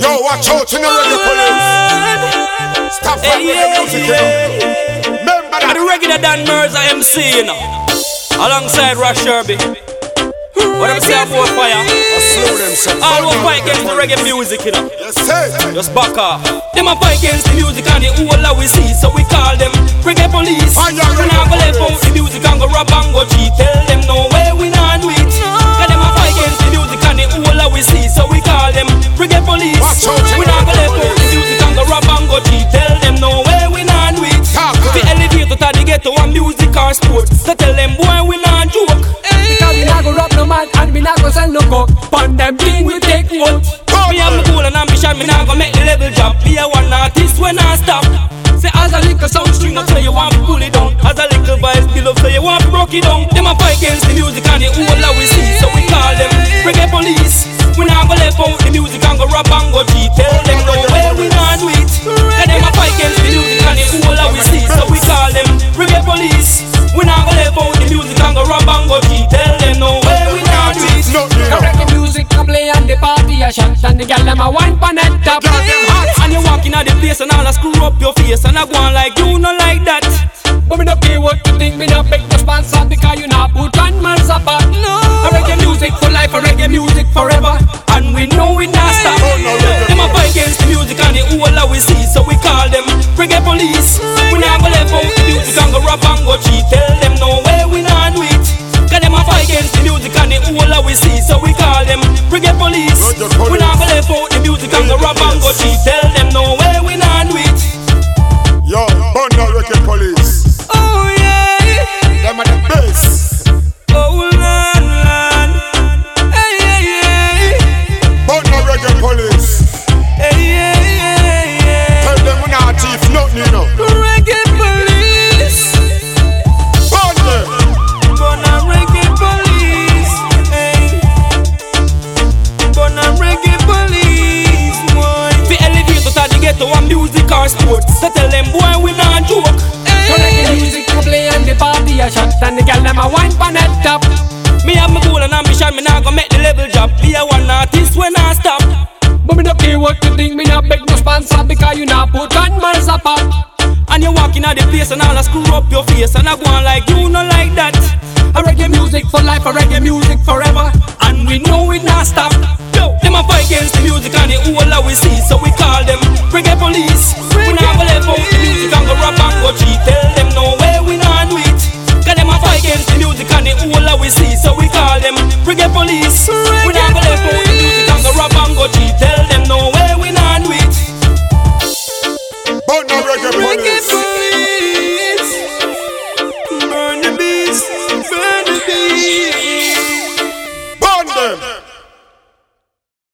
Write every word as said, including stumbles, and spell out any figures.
Yo, watch out in the reggae police. Stop fighting hey, yeah, music, yeah. You know. Remember that. The regular Dan Mirza M C, you know. Alongside Rush Sherby. What I'm saying about fire? All who fight against the reggae music, you know. Yes, sir. Just back off. Them a fight against the music and the whole that we see, so we call them reggae police. We not go left out the music and go rob and go cheat. Tell them no way we not do it. Cause them a fight against the music and the whole that we see, so we call them reggae police. We not go left out the music and go rob and go cheat. Tell them no way we not do it. The elevator to the ghetto and music or sports, so tell them boy we not joke. Because we not go rob no man and we not go sell no coke. Pon them thing we take vote. Me have my goal and ambition, me not go make the level drop. Be a one artist when I stop. Say as a little sound string up, say you want to pull it down. As a little vice below, say you want to broke it down. Them a fight against the music and the whole that we see, so we call them reggae police. We not go left out the music and go rob and go cheat. Tell them no way we not do it. Cause them a fight against the music and the whole that we see, so we call them reggae police. We not go left out the music and go rob and go cheat. Tell them no way we not do it. The reggae music a play and the party a shot, and the girl them a wine pon it top. And you walk in at the place and all a screw up your face, and I go on like you not like that. But me no care what you think, me no beg no sponsor, because you not put one man's apart. No. A reggae music for life, a reggae music forever, and we know it not stop. Oh, no, no, no, them a fight against the music and the whole that we see, so we call them reggae police. We not go left out the music and go rap and go cheat. Tell them no way we not do it. Cause them a fight against the music and the whole that we see, so we call them reggae police. We not go left out the music and go rap and go cheat. Tell them no way we not do it. Yo, burn the reggae police. Oh yeah, them are the best. Oh land, land. Hey, hey, hey. Burn the reggae police. Hey, hey, hey, hey. Tell them we not thief nothing, you know. Reggae police. Burn them. Burn the reggae police. Hey. Burn the reggae police. Boy. The elevator to the ghetto and music or sports, so tell them boy we not joke. The reggae music a play and the party a shot, and the girl them a wine pon it top. Me have my goal and ambition, me not go make the level drop. Be a one artist when I stop. But me no care what you think, me not beg no sponsor, because you not put one man's apart. And you walk in at the place and all a screw up your face, and I go on like you not like that. A reggae music for life, a reggae music forever, and we know it not stop. Yo, them a fight against the music and the whole that we see, so we call them reggae police. We not go left out the music and go rap and go cheat. Tell them no way we not do it. Cause them a fight against the music and the whole that we see, so we call them reggae police. We not go left out the music and go rap and go cheat. Tell them no way we not do it. Burn the reggae police. Burn the beats, burn the beats.